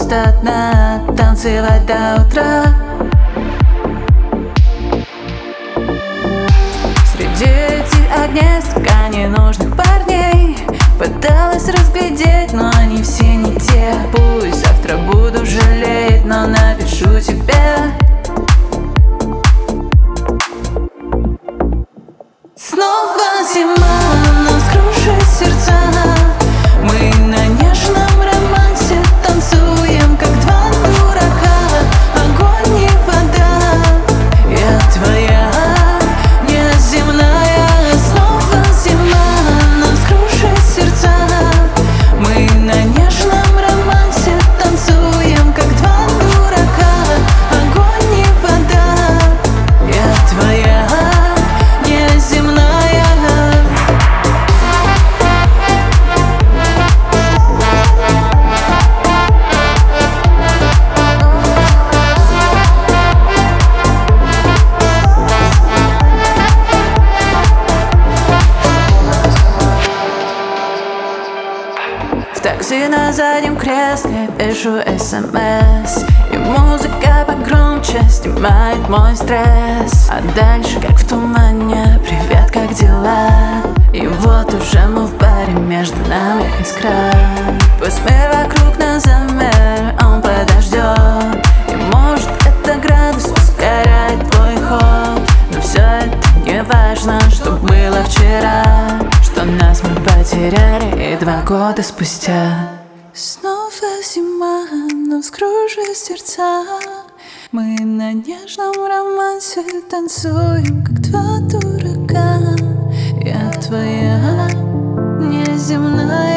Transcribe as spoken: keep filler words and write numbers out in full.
просто одна, танцевать до утра. Среди этих огней столько ненужных парней пыталась разглядеть, но они все не те. Пусть завтра буду жалеть, но напишу тебе. Снова зима, нас крушит сердца. Мы на нежном романсе танцуем, как два дурака. Огонь и вода, я твоя, неземная. Снова зима, нас крушит сердца. Мы на нежном романсе танцуем, как два дурака. Огонь и вода, я твоя, неземная. В такси на заднем кресле пишу смс, и музыка погромче снимает мой стресс. А дальше, как в тумане, привет, как дела? И вот уже мы в баре, между нами искра. Пусть мир вокруг нас замер, он подождет. И может это градус ускоряет твой ход, но все это не важно, что было вчера, что нас мы потеряли и два года спустя. Снова зима, нас кружит сердца. Мы на нежном романсе танцуем, как два дурака. Я твоя, неземная.